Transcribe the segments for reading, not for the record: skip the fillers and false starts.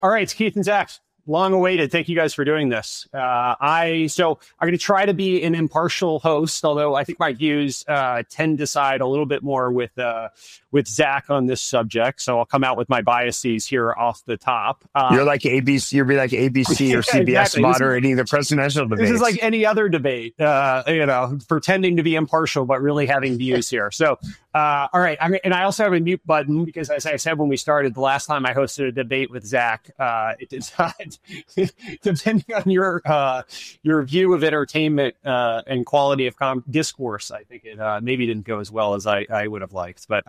All right, it's Keith and Zach. Long awaited. Thank you guys for doing this. I'm going to try to be an impartial host, although I think my views tend to side a little bit more with Zach on this subject. So I'll come out with my biases here off the top. You're like ABC. You'll be like ABC or CBS exactly. Moderating the presidential debate. This is like any other debate. Pretending to be impartial but really having views here. So, all right. And I also have a mute button because, as I said when we started, the last time I hosted a debate with Zach, it did not. Depending on your view of entertainment and quality of discourse, I think it maybe didn't go as well as I would have liked. But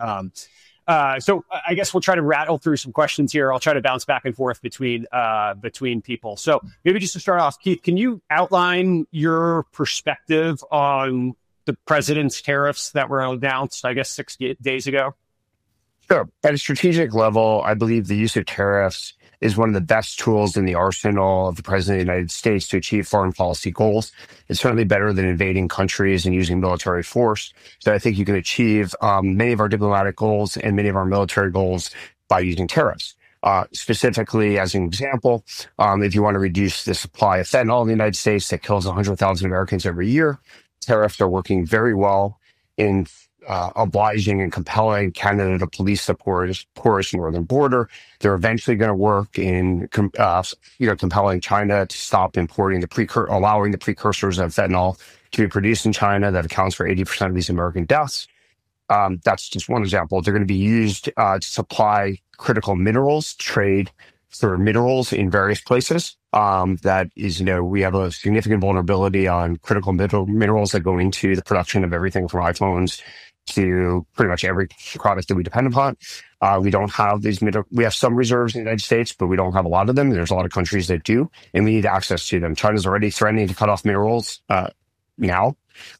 so I guess we'll try to rattle through some questions here. I'll try to bounce back and forth between people. So maybe just to start off, Keith, can you outline your perspective on the president's tariffs that were announced, I guess, 6 days ago? Sure. At a strategic level, I believe the use of tariffs is one of the best tools in the arsenal of the President of the United States to achieve foreign policy goals. It's certainly better than invading countries and using military force. So I think you can achieve many of our diplomatic goals and many of our military goals by using tariffs. Specifically, as an example, if you want to reduce the supply of fentanyl in the United States that kills 100,000 Americans every year, tariffs are working very well in obliging and compelling Canada to police the porous northern border. They're eventually going to work in, compelling China to stop importing allowing the precursors of fentanyl to be produced in China that accounts for 80% of these American deaths. That's just one example. They're going to be used to supply critical minerals, trade for minerals in various places. That is, we have a significant vulnerability on critical minerals that go into the production of everything from iPhones to pretty much every product that we depend upon. We don't have we have some reserves in the United States, but we don't have a lot of them. There's a lot of countries that do, and we need access to them. China's already threatening to cut off minerals now.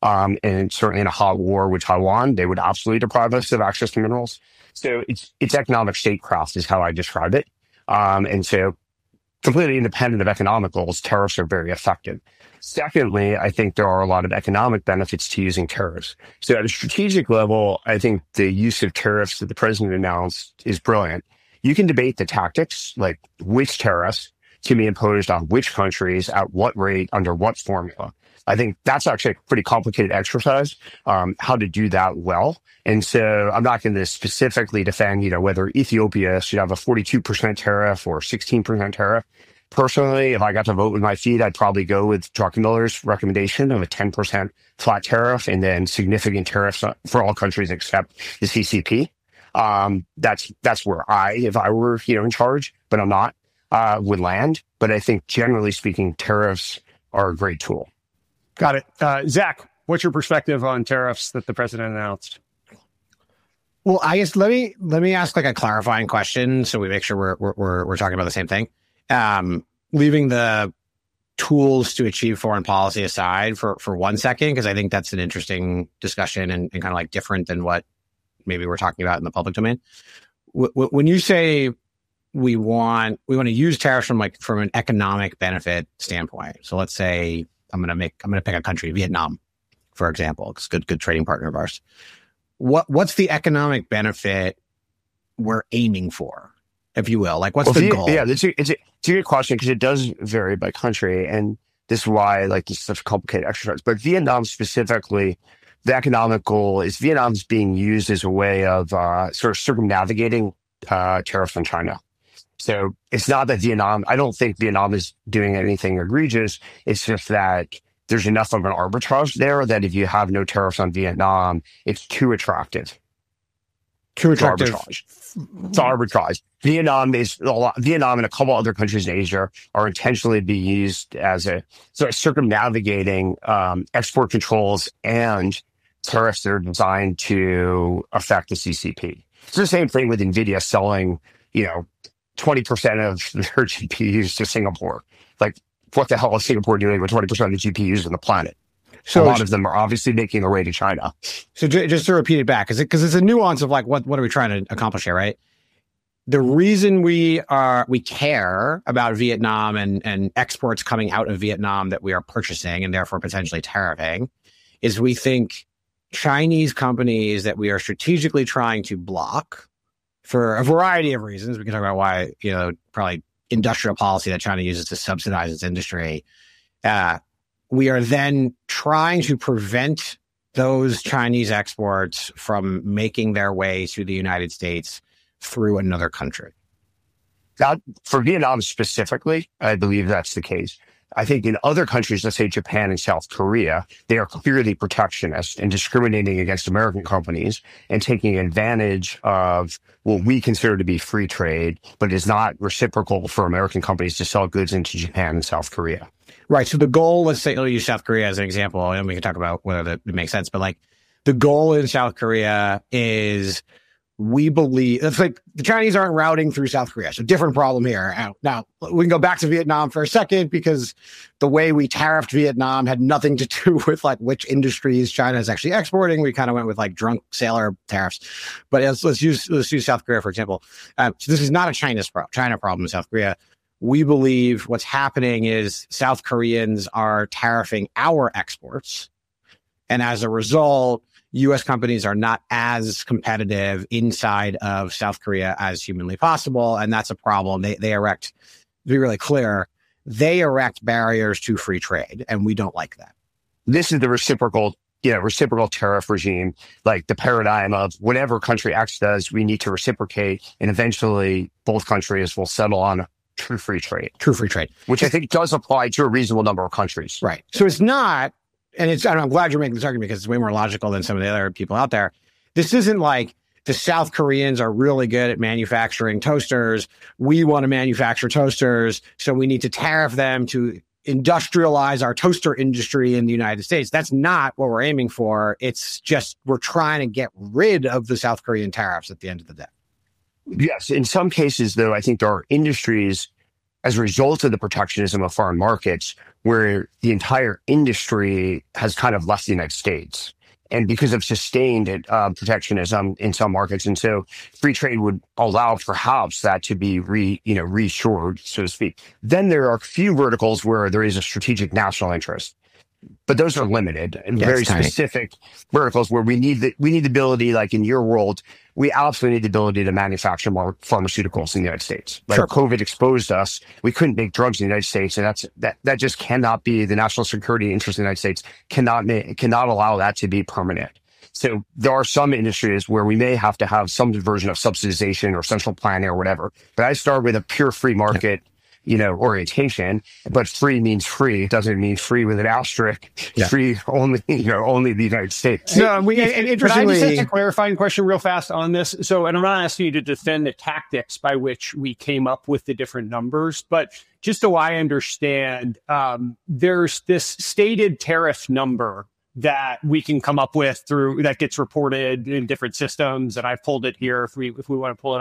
And certainly in a hot war with Taiwan, they would absolutely deprive us of access to minerals. So it's economic statecraft is how I describe it. And so completely independent of economic goals, tariffs are very effective. Secondly, I think there are a lot of economic benefits to using tariffs. So at a strategic level, I think the use of tariffs that the president announced is brilliant. You can debate the tactics, like which tariffs can be imposed on which countries, at what rate, under what formula. I think that's actually a pretty complicated exercise, how to do that well. And so I'm not going to specifically defend, whether Ethiopia should have a 42% tariff or 16% tariff. Personally, if I got to vote with my feet, I'd probably go with Druckenmiller's recommendation of a 10% flat tariff and then significant tariffs for all countries except the CCP. That's where if I were, in charge, but I'm not, would land. But I think generally speaking, tariffs are a great tool. Got it. Zach, what's your perspective on tariffs that the president announced? Well, I guess let me ask like a clarifying question so we make sure we're talking about the same thing. Leaving the tools to achieve foreign policy aside for 1 second, because I think that's an interesting discussion and kind of like different than what maybe we're talking about in the public domain. When you say we want to use tariffs from an economic benefit standpoint, so let's say I'm going to pick a country, Vietnam, for example. It's a good trading partner of ours. What's the economic benefit we're aiming for, if you will? Like, what's the goal? Yeah, it's a good question because it does vary by country, and this is why it's such a complicated exercise. But Vietnam specifically, the economic goal is Vietnam's being used as a way of sort of circumnavigating tariffs on China. So it's not that I don't think Vietnam is doing anything egregious. It's just that there's enough of an arbitrage there that if you have no tariffs on Vietnam, it's too attractive. Too attractive. It's arbitrage. Vietnam and a couple other countries in Asia are intentionally being used as a sort of circumnavigating export controls and tariffs that are designed to affect the CCP. It's the same thing with NVIDIA selling, 20% of their GPUs to Singapore. Like, what the hell is Singapore doing with 20% of the GPUs on the planet? So a lot of them are obviously making their way to China. So just to repeat it back, because it's a nuance of like, what are we trying to accomplish here, right? The reason we care about Vietnam and exports coming out of Vietnam that we are purchasing and therefore potentially tariffing is we think Chinese companies that we are strategically trying to block for a variety of reasons. We can talk about why, probably industrial policy that China uses to subsidize its industry, we are then trying to prevent those Chinese exports from making their way to the United States through another country. That, for Vietnam specifically, I believe that's the case. I think in other countries, let's say Japan and South Korea, they are clearly protectionist and discriminating against American companies and taking advantage of what we consider to be free trade, but is not reciprocal for American companies to sell goods into Japan and South Korea. Right. So the goal, let's say, I'll use South Korea as an example, and we can talk about whether that makes sense. But like the goal in South Korea is, we believe it's like the Chinese aren't routing through South Korea. So different problem here. Now we can go back to Vietnam for a second, because the way we tariffed Vietnam had nothing to do with like which industries China is actually exporting. We kind of went with like drunk sailor tariffs. But let's use South Korea, for example. So this is not a China problem in South Korea. We believe what's happening is South Koreans are tariffing our exports. And as a result, U.S. companies are not as competitive inside of South Korea as humanly possible. And that's a problem. They erect, to be really clear, they erect barriers to free trade. And we don't like that. This is the reciprocal tariff regime, like the paradigm of whatever country X does, we need to reciprocate. And eventually both countries will settle on true free trade. True free trade. Which I think does apply to a reasonable number of countries. Right. So it's not, and I'm glad you're making this argument because it's way more logical than some of the other people out there. This isn't like the South Koreans are really good at manufacturing toasters. We want to manufacture toasters, so we need to tariff them to industrialize our toaster industry in the United States. That's not what we're aiming for. It's just we're trying to get rid of the South Korean tariffs at the end of the day. Yes. In some cases, though, I think there are industries as a result of the protectionism of foreign markets where the entire industry has kind of left the United States, and because of sustained protectionism in some markets. And so free trade would allow perhaps that to be reshored, so to speak. Then there are a few verticals where there is a strategic national interest, but those are limited and very specific verticals where we need the ability, like in your world, we absolutely need the ability to manufacture more pharmaceuticals in the United States. Like COVID exposed us. We couldn't make drugs in the United States. And that just cannot be the national security interest in the United States cannot allow that to be permanent. So there are some industries where we may have to have some version of subsidization or central planning or whatever. But I start with a pure free market orientation, but free means free. It doesn't mean free with an asterisk. Yeah. Free only the United States. No, and interestingly, I just ask a clarifying question real fast on this. So, and I'm not asking you to defend the tactics by which we came up with the different numbers, but just so I understand, there's this stated tariff number that we can come up with through that gets reported in different systems. And I've pulled it here if we want to pull it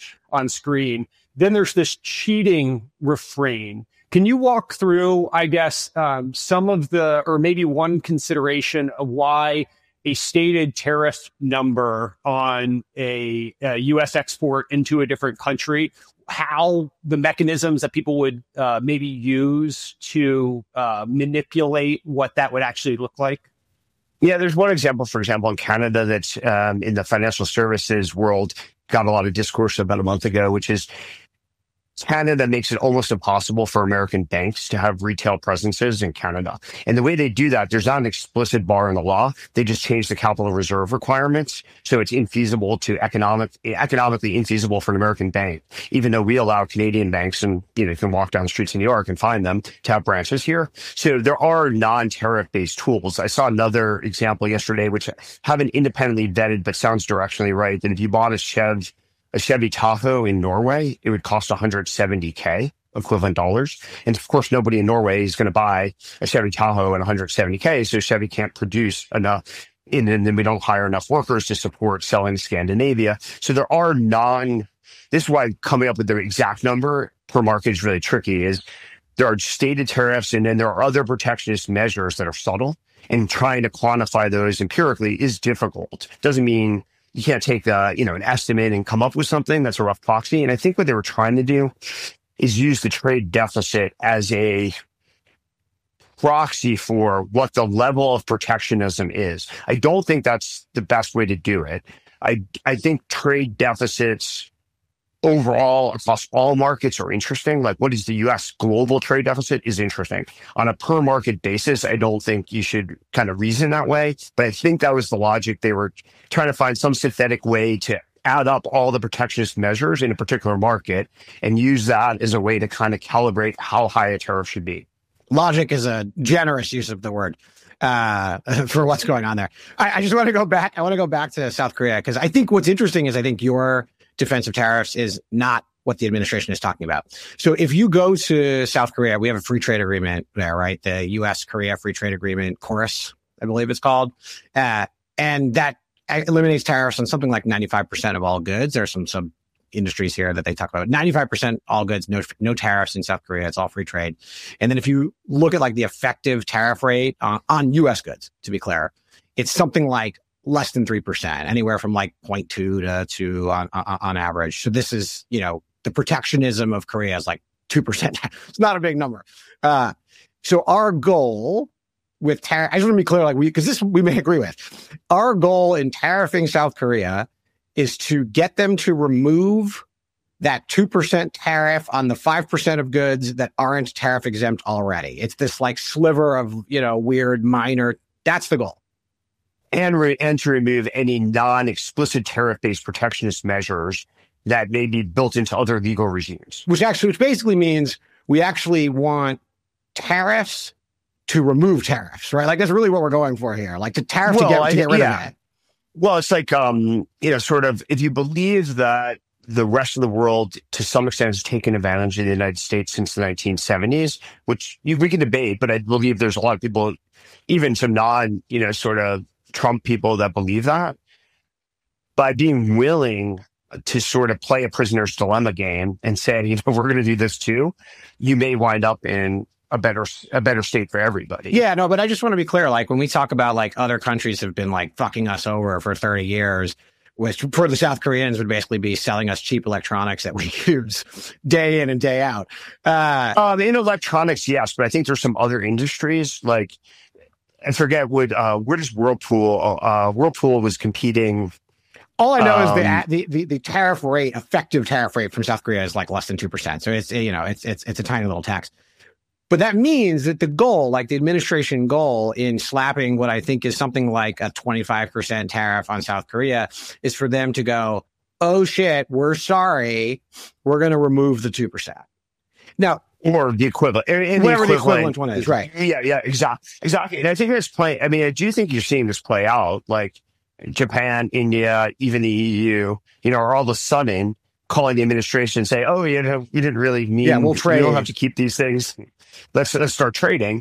on screen. Then there's this cheating refrain. Can you walk through, I guess, some of the, or maybe one consideration of why a stated tariff number on a U.S. export into a different country, how the mechanisms that people would maybe use to manipulate what that would actually look like? Yeah, there's one example, for example, in Canada that's in the financial services world, got a lot of discourse about a month ago, which is Canada makes it almost impossible for American banks to have retail presences in Canada. And the way they do that, there's not an explicit bar in the law. They just change the capital reserve requirements. So it's infeasible to economically infeasible for an American bank, even though we allow Canadian banks, and you can walk down the streets in New York and find them, to have branches here. So there are non-tariff based tools. I saw another example yesterday, which I haven't independently vetted, but sounds directionally right, that if you bought a Chevy Tahoe in Norway, it would cost $170K equivalent dollars. And of course, nobody in Norway is going to buy a Chevy Tahoe at $170K. So Chevy can't produce enough. And then we don't hire enough workers to support selling to Scandinavia. So there are this is why coming up with the exact number per market is really tricky, is there are stated tariffs and then there are other protectionist measures that are subtle, and trying to quantify those empirically is difficult. Doesn't mean you can't take an estimate and come up with something that's a rough proxy. And I think what they were trying to do is use the trade deficit as a proxy for what the level of protectionism is. I don't think that's the best way to do it. I think trade deficits overall across all markets are interesting. Like, what is the U.S. global trade deficit is interesting. On a per market basis, I don't think you should kind of reason that way. But I think that was the logic. They were trying to find some synthetic way to add up all the protectionist measures in a particular market and use that as a way to kind of calibrate how high a tariff should be. Logic is a generous use of the word for what's going on there. I just want to go back. I want to go back to South Korea because I think what's interesting is I think your defense of tariffs is not what the administration is talking about. So if you go to South Korea, we have a free trade agreement there, right? The U.S.-Korea Free Trade Agreement, KORUS, I believe it's called. And that eliminates tariffs on something like 95% of all goods. There are some industries here that they talk about. 95% all goods, no tariffs in South Korea. It's all free trade. And then if you look at like the effective tariff rate on U.S. goods, to be clear, it's something like less than 3%, anywhere from like 0.2 to 2 on average. So this is, the protectionism of Korea is like 2%. It's not a big number. So our goal with tariff, I just want to be clear, like because this we may agree with. Our goal in tariffing South Korea is to get them to remove that 2% tariff on the 5% of goods that aren't tariff exempt already. It's this like sliver of, weird minor. That's the goal. And to remove any non-explicit tariff-based protectionist measures that may be built into other legal regimes. Which basically means we actually want tariffs to remove tariffs, right? Like that's really what we're going for here. Like to tariff to get rid of that. Well, it's like, sort of, if you believe that the rest of the world, to some extent, has taken advantage of the United States since the 1970s, which we can debate, but I believe there's a lot of people, even some sort of Trump people that believe that. By being willing to sort of play a prisoner's dilemma game and say, we're going to do this too, you may wind up in a better state for everybody. Yeah, no, but I just want to be clear. Like when we talk about like other countries have been like fucking us over for 30 years, which for the South Koreans would basically be selling us cheap electronics that we use day in and day out. In electronics, yes, but I think there's some other industries like, I forget where does Whirlpool, Whirlpool was competing. All I know is the tariff rate, effective tariff rate from South Korea is like less than 2%. So it's, it's a tiny little tax. But that means that the goal, like the administration goal in slapping what I think is something like a 25% tariff on South Korea is for them to go, oh shit, we're sorry. We're going to remove the 2%. Now, or the equivalent. Whatever the equivalent one is, right. Yeah, exactly. And I think it's playing, I do think you're seeing this play out, like Japan, India, even the EU, are all of a sudden calling the administration and say, oh, you didn't really mean, we'll trade. You don't have to keep these things. Let's start trading.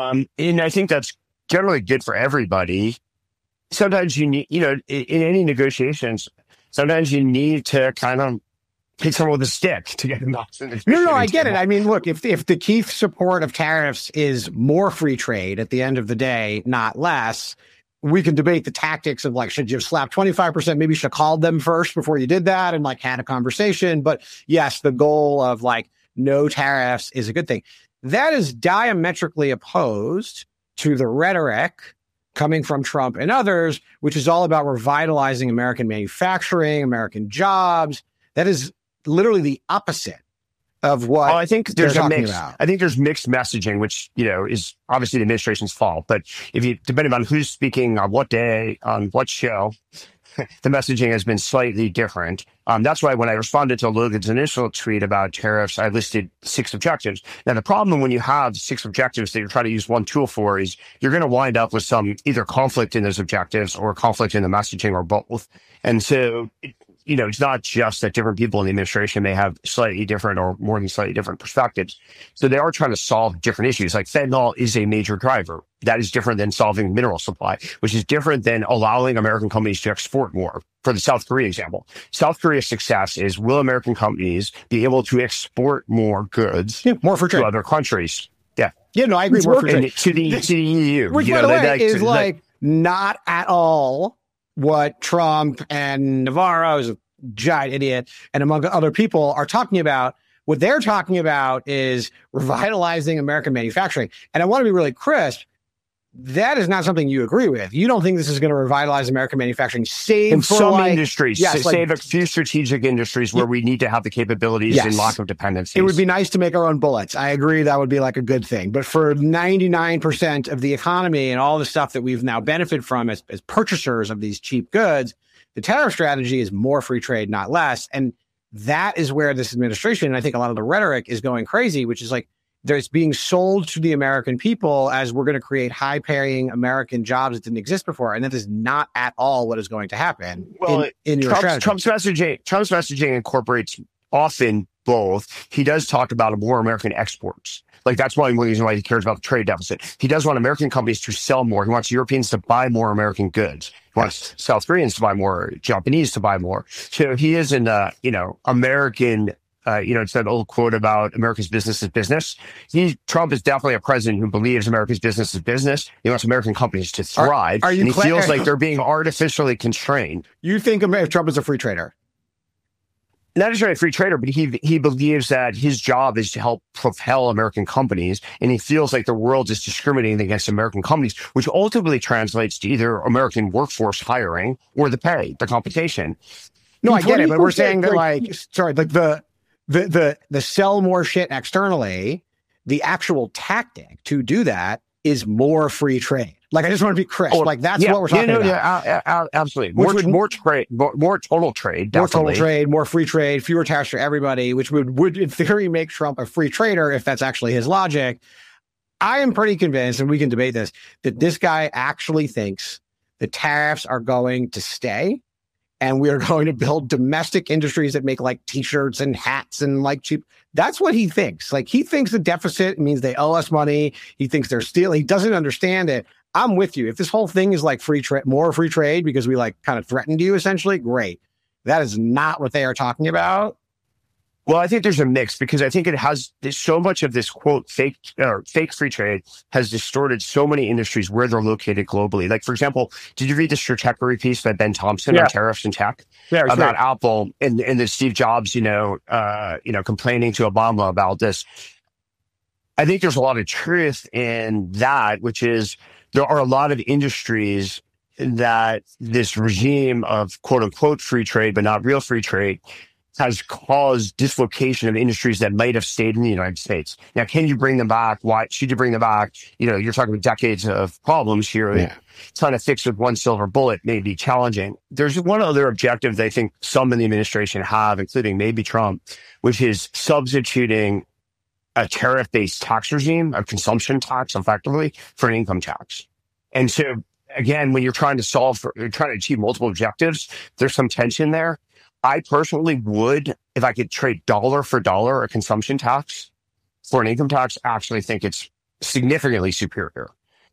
And I think that's generally good for everybody. Sometimes you need, in any negotiations, sometimes you need to kind of hit someone with a stick to get them off. No, I get it. I mean, look, if the key support of tariffs is more free trade at the end of the day, not less, we can debate the tactics of like, should you have slapped 25%? Maybe you should have called them first before you did that and like had a conversation. But yes, the goal of like no tariffs is a good thing. That is diametrically opposed to the rhetoric coming from Trump and others, which is all about revitalizing American manufacturing, American jobs. That is literally the opposite of what I think there's about. I think there's mixed messaging, which, is obviously the administration's fault. But depending on who's speaking on what day, on what show, the messaging has been slightly different. That's why when I responded to Logan's initial tweet about tariffs, I listed 6 objectives. Now, the problem when you have 6 objectives that you're trying to use one tool for is you're going to wind up with some either conflict in those objectives or conflict in the messaging or both. And so, it's not just that different people in the administration may have slightly different or more than slightly different perspectives. So they are trying to solve different issues. Like fentanyl is a major driver. That is different than solving mineral supply, which is different than allowing American companies to export more. For the South Korea example, South Korea's success is, will American companies be able to export more goods more for trade to other countries? Yeah. Yeah, no, I agree. More for trade. To the EU. Which, by the way, is like not at all what Trump and Navarro is a giant idiot and among other people are talking about. What they're talking about is revitalizing American manufacturing. And I want to be really crisp. that is not something you agree with. You don't think this is going to revitalize American manufacturing, save in for some industries, yes, save a few strategic industries where we need to have the capabilities Yes. and lack of dependencies. It would be nice to make our own bullets. I agree that would be like a good thing. But for 99% of the economy and all the stuff that we've now benefited from as purchasers of these cheap goods, the tariff strategy is more free trade, not less. And that is where this administration, and I think a lot of the rhetoric is going crazy, which is like, there's being sold to the American people as we're going to create high-paying American jobs that didn't exist before, and that is not at all what is going to happen. Well, in your strategy. Trump's messaging incorporates often both. He does talk about more American exports. Like that's one reason why he cares about the trade deficit. He does want American companies to sell more. He wants Europeans to buy more American goods. He wants South Koreans to buy more, Japanese to buy more. So he is an American. It's that old quote about America's business is business. Trump is definitely a president who believes America's business is business. He wants American companies to thrive. And he feels like they're being artificially constrained. You think Trump is a free trader? Not necessarily a free trader, but he believes that his job is to help propel American companies. And he feels like the world is discriminating against American companies, which ultimately translates to either American workforce hiring or the pay, the compensation. No, I get it. But we're saying that the sell more shit externally, the actual tactic to do that is more free trade. Like, I just want to be crisp. That's what we're talking about. Absolutely. More trade, more total trade. Definitely. More total trade, more free trade, fewer tariffs for everybody, which would in theory make Trump a free trader if that's actually his logic. I am pretty convinced, and we can debate this, that this guy actually thinks the tariffs are going to stay. And we are going to build domestic industries that make like t-shirts and hats and like cheap. That's what he thinks. Like he thinks the deficit means they owe us money. He thinks they're stealing. He doesn't understand it. I'm with you. If this whole thing is like more free trade because we like kind of threatened you essentially, great. That is not what they are talking about. Well, I think there's a mix because I think it has so much of this quote fake free trade has distorted so many industries where they're located globally. Like, for example, did you read the Stratechery piece by Ben Thompson on tariffs and tech about Apple and the Steve Jobs, complaining to Obama about this? I think there's a lot of truth in that, which is there are a lot of industries that this regime of quote unquote free trade, but not real free trade, has caused dislocation of industries that might have stayed in the United States. Now, can you bring them back? Why should you bring them back? You're talking about decades of problems here. Yeah. Trying to fix with one silver bullet may be challenging. There's one other objective that I think some in the administration have, including maybe Trump, which is substituting a tariff-based tax regime, a consumption tax effectively, for an income tax. And so, again, when you're trying to achieve multiple objectives, there's some tension there. I personally would, if I could trade dollar for dollar a consumption tax for an income tax, actually think it's significantly superior.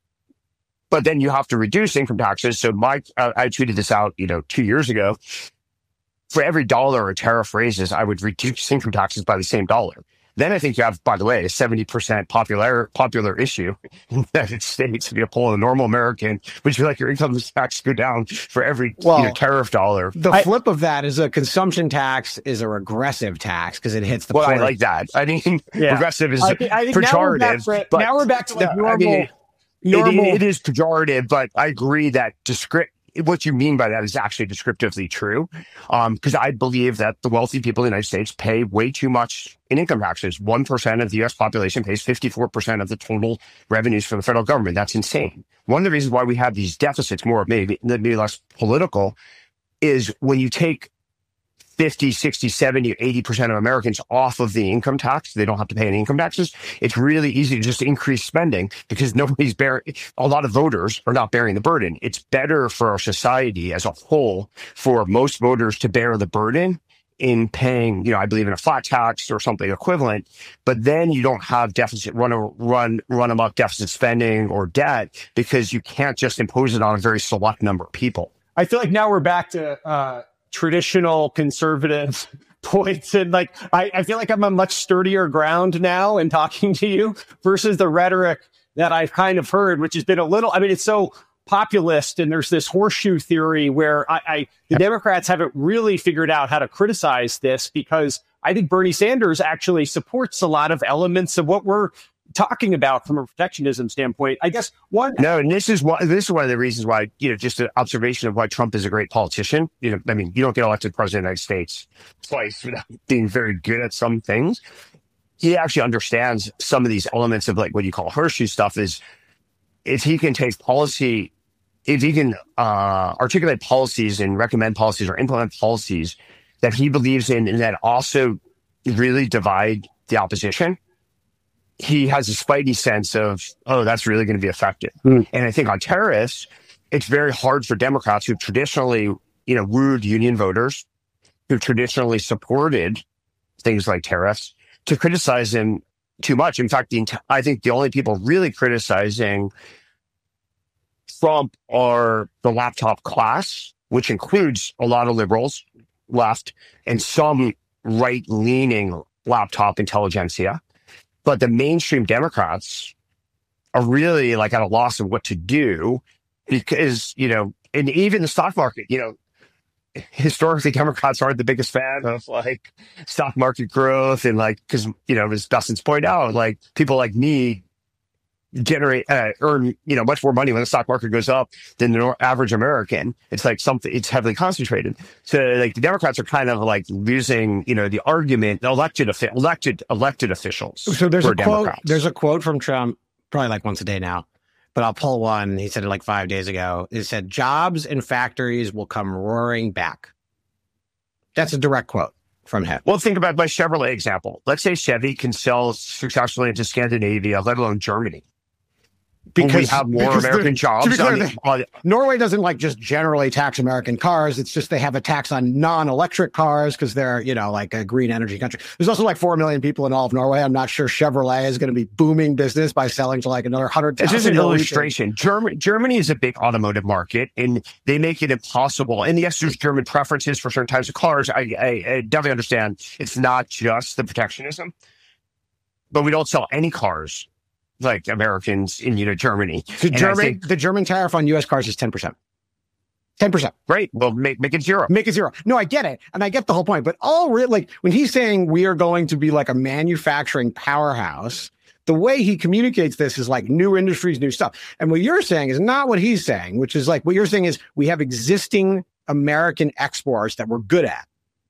But then you have to reduce income taxes. So I tweeted this out, 2 years ago. For every dollar a tariff raises, I would reduce income taxes by the same dollar. Then I think you have, by the way, a 70% popular issue in the United States. If you poll a normal American, would you like your income tax to go down for every tariff dollar? The flip of that is a consumption tax is a regressive tax because it hits the point. I like that. I mean, regressive is pejorative. Now we're back to like normal. It is pejorative, but I agree that what you mean by that is actually descriptively true. Because I believe that the wealthy people in the United States pay way too much in income taxes. 1% of the U.S. population pays 54% of the total revenues for the federal government. That's insane. One of the reasons why we have these deficits, maybe less political, is when you take 50, 60, 70, 80% of Americans off of the income tax, they don't have to pay any income taxes. It's really easy to just increase spending because a lot of voters are not bearing the burden. It's better for our society as a whole for most voters to bear the burden in paying, I believe in a flat tax or something equivalent, but then you don't have run amok deficit spending or debt because you can't just impose it on a very select number of people. I feel like now we're back to, traditional conservative points. And I feel like I'm on much sturdier ground now in talking to you versus the rhetoric that I've kind of heard, which has been it's so populist. And there's this horseshoe theory where the Democrats haven't really figured out how to criticize this because I think Bernie Sanders actually supports a lot of elements of what we're talking about from a protectionism standpoint. I guess No, and this is one of the reasons why, just an observation of why Trump is a great politician. You don't get elected president of the United States twice without being very good at some things. He actually understands some of these elements of like what you call horseshoe stuff. Is if he can take policy, if he can articulate policies and recommend policies or implement policies that he believes in and that also really divide the opposition, he has a spidey sense of, oh, that's really going to be effective. And I think on tariffs, it's very hard for Democrats who traditionally, wooed union voters, who traditionally supported things like tariffs, to criticize him too much. In fact, I think the only people really criticizing Trump are the laptop class, which includes a lot of liberals, left, and some right-leaning laptop intelligentsia. But the mainstream Democrats are really like at a loss of what to do because, and even the stock market, historically Democrats aren't the biggest fan of like stock market growth and like, because, as Dustin's pointed out, like people like me earn, much more money when the stock market goes up than the average American. It's like it's heavily concentrated. So like the Democrats are kind of like losing, the argument, elected officials. So there's a quote from Trump, probably like once a day now, but I'll pull one. He said it like 5 days ago. It said, jobs and factories will come roaring back. That's a direct quote from him. Well, think about my Chevrolet example. Let's say Chevy can sell successfully into Scandinavia, let alone Germany. Because we have more American jobs. Norway doesn't like just generally tax American cars. It's just they have a tax on non-electric cars because they're, like a green energy country. There's also like 4 million people in all of Norway. I'm not sure Chevrolet is going to be booming business by selling to like another 100,000. It's just an illustration. Germany is a big automotive market and they make it impossible. And yes, there's German preferences for certain types of cars. I definitely understand. It's not just the protectionism, but we don't sell any cars like Americans in Germany. The German tariff on U.S. cars is 10%. 10%. Great. Well, make it zero. Make it zero. No, I get it. And I get the whole point. But when he's saying we are going to be like a manufacturing powerhouse, the way he communicates this is like new industries, new stuff. And what you're saying is not what he's saying, which is like what you're saying is we have existing American exports that we're good at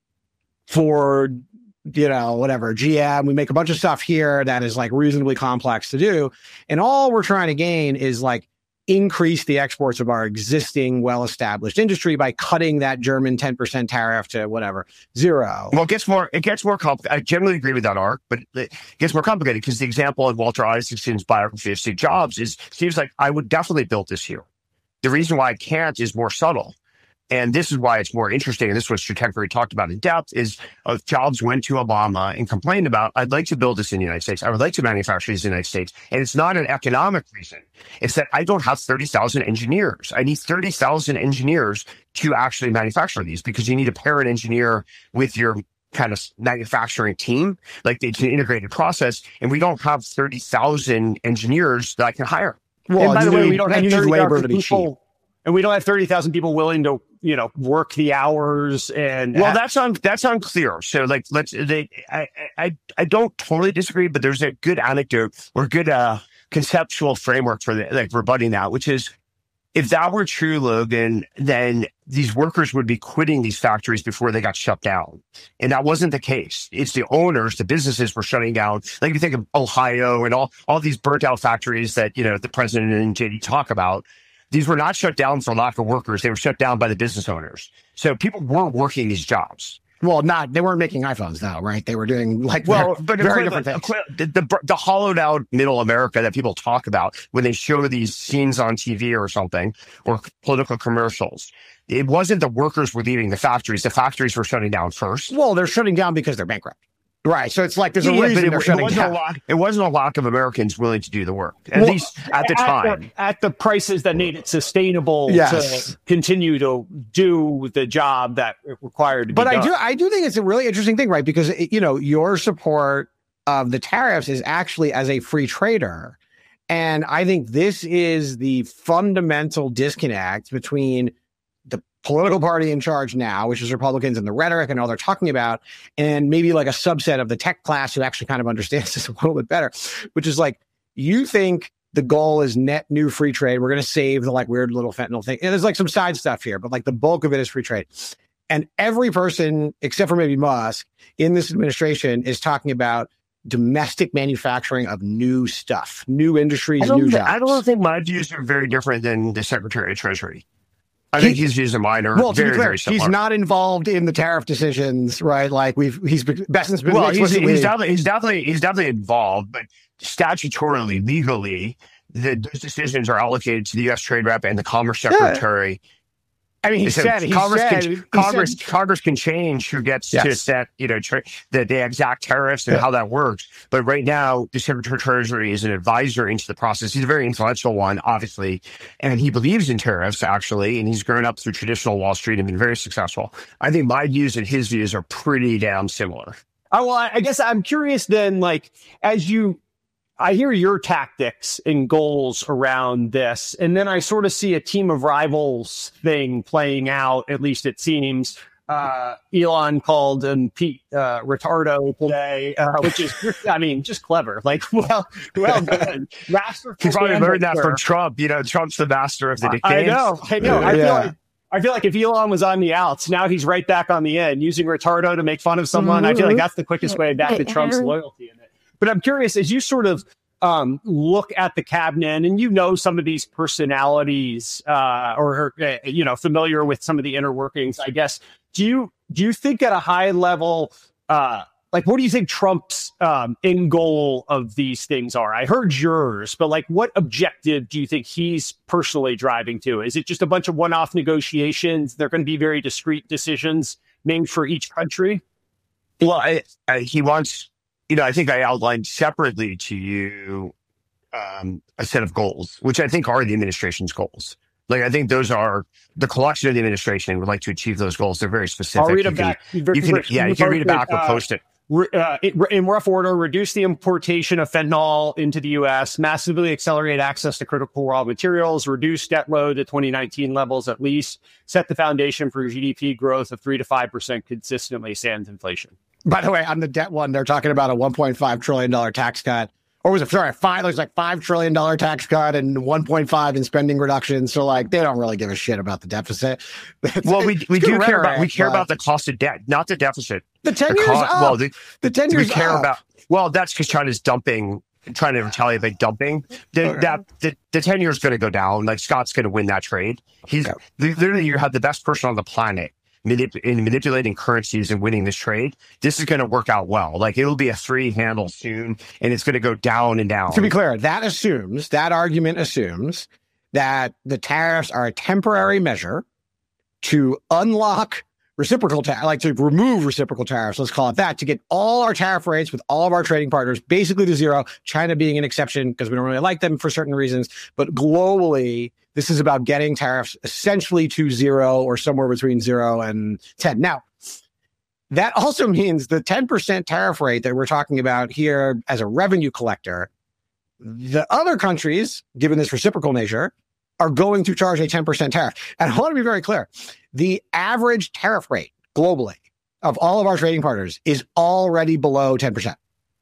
for whatever, GM, we make a bunch of stuff here that is like reasonably complex to do. And all we're trying to gain is like increase the exports of our existing well-established industry by cutting that German 10% tariff to whatever, zero. Well, it gets more complicated. I generally agree with that, Ark, but it gets more complicated because the example of Walter Isaacson's biography of Steve Jobs seems like I would definitely build this here. The reason why I can't is more subtle. And this is why it's more interesting. And this is what Stratechery talked about in depth is Jobs went to Obama and complained about, I'd like to build this in the United States. I would like to manufacture this in the United States. And it's not an economic reason. It's that I don't have 30,000 engineers. I need 30,000 engineers to actually manufacture these because you need to pair an engineer with your kind of manufacturing team. Like it's an integrated process. And we don't have 30,000 engineers that I can hire. Well, and by the way, we don't have labor to be cheap. And we don't have 30,000 people willing to, work the hours and. Well, that's unclear. So like, I don't totally disagree, but there's a good anecdote or good conceptual framework for rebutting that, which is if that were true, Logan, then these workers would be quitting these factories before they got shut down. And that wasn't the case. It's the owners, the businesses were shutting down. Like if you think of Ohio and all these burnt out factories that, the president and JD talk about. These were not shut down for lack of workers. They were shut down by the business owners. So people weren't working these jobs. Well, they weren't making iPhones though, right? They were doing very different things. The hollowed out middle America that people talk about when they show these scenes on TV or something or political commercials. It wasn't the workers were leaving the factories. The factories were shutting down first. Well, they're shutting down because they're bankrupt. Right. So it's like there's a reason they're shutting down. It wasn't a lack of Americans willing to do the work, at least at the time. At the prices that made it sustainable to continue to do the job that it required to be done. But I do think it's a really interesting thing, right? Because, your support of the tariffs is actually as a free trader. And I think this is the fundamental disconnect between the political party in charge now, which is Republicans and the rhetoric and all they're talking about, and maybe like a subset of the tech class who actually kind of understands this a little bit better, which is like you think the goal is net new free trade. We're going to save the like weird little fentanyl thing. And there's like some side stuff here, but like the bulk of it is free trade. And every person, except for maybe Musk, in this administration is talking about domestic manufacturing of new stuff, new industries, new jobs. I don't think my views are very different than the Secretary of Treasury. I think his views are minor. Well, to very, be clear, very similar. he's not involved in the tariff decisions, right? Like he's Besant's been well, he's definitely involved, but statutorily, legally, those decisions are allocated to the U.S. Trade Rep and the Commerce Secretary. Yeah. I mean, Congress can change who gets to set, the exact tariffs and how that works. But right now, the Secretary of Treasury is an advisor into the process. He's a very influential one, obviously, and he believes in tariffs, actually, and he's grown up through traditional Wall Street and been very successful. I think my views and his views are pretty damn similar. Well, I guess I'm curious then, like, I hear your tactics and goals around this, and then I sort of see a team of rivals thing playing out, at least it seems. Elon called Pete retardo today, which is, I mean, just clever. Like, well done. He probably learned that from Trump. Trump's the master of the dictates. I know. I feel like if Elon was on the outs, now he's right back on the end, using retardo to make fun of someone. Mm-hmm. I feel like that's the quickest way back to Trump's loyalty in it. But I'm curious, as you sort of look at the cabinet and some of these personalities or familiar with some of the inner workings, I guess, do you think at a high level, what do you think Trump's end goal of these things are? I heard yours, but like what objective do you think he's personally driving to? Is it just a bunch of one-off negotiations? They're going to be very discrete decisions named for each country? Well, he wants... I think I outlined separately to you a set of goals, which I think are the administration's goals. Like, I think those are the collection of the administration would like to achieve those goals. They're very specific. I'll read it back. You can read it back or post it. In rough order, reduce the importation of fentanyl into the U.S., massively accelerate access to critical raw materials, reduce debt load to 2019 levels at least, set the foundation for GDP growth of 3 to 5% consistently, sans inflation. By the way, on the debt one, they're talking about a $1.5 trillion tax cut. Or was it, sorry, there's like $5 trillion tax cut and 1.5 in spending reduction. So like, they don't really give a shit about the deficit. Well, we do care about the cost of debt, not the deficit. The 10 years up. Well, the 10 years we care up. about, well, that's because China's trying to retaliate by dumping. The 10 years is going to go down. Like, Scott's going to win that trade. Literally, you have the best person on the planet in manipulating currencies and winning this trade. This is going to work out well. Like, it'll be a 3 handle soon, and it's going to go down and down. To be clear, that argument assumes that the tariffs are a temporary measure to unlock reciprocal to remove reciprocal tariffs, let's call it that, to get all our tariff rates with all of our trading partners basically to zero, China being an exception because we don't really like them for certain reasons. But globally, this is about getting tariffs essentially to zero or somewhere between 0 and 10. Now, that also means the 10% tariff rate that we're talking about here as a revenue collector, the other countries, given this reciprocal nature, are going to charge a 10% tariff. And I want to be very clear. The average tariff rate globally of all of our trading partners is already below 10%.